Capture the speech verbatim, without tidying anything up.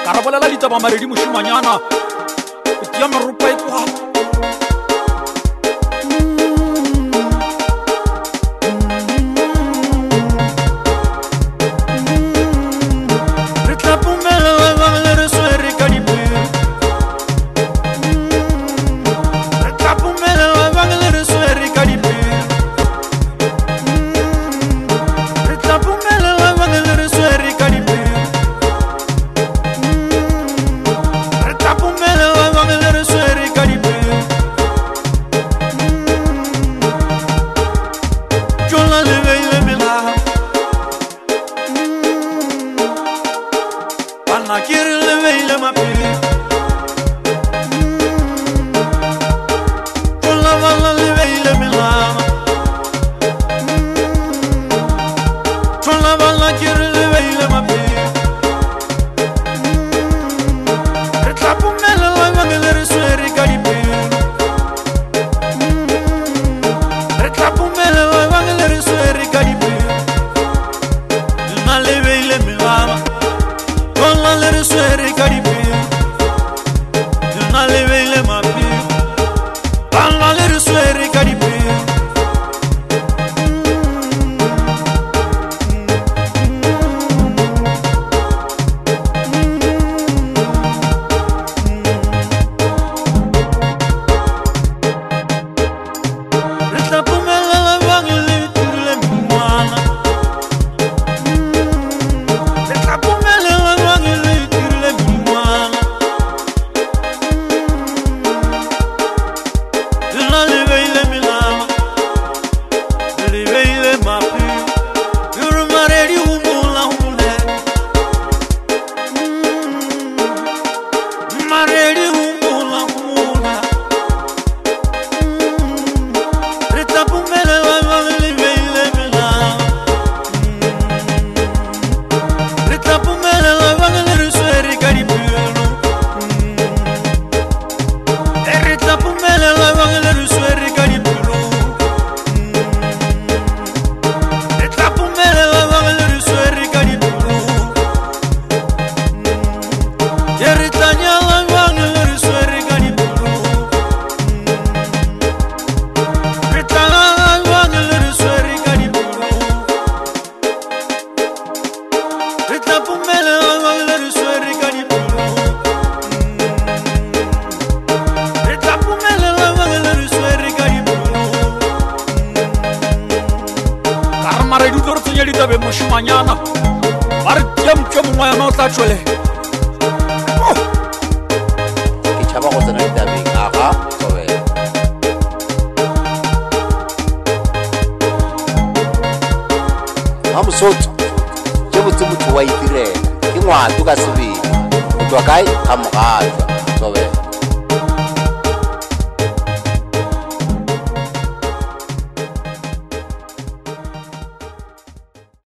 Karabolela ditaba maredi moshimanyana tia meropa e tloga re tla pumela ba bang le re swere ka dipelo re tla pumela ba bang le re swere ka dipelo re tla pumela ba bang le re swere ka dipelo Moshimanyana bare tia mtho mongwe yana o tla tshwele ke tshaba go tsena ditabeng aga Thobela ha Mosotho ke botse motho wa itirela ke ngwato ka sebele o tswa kae ka mogatwa Thobela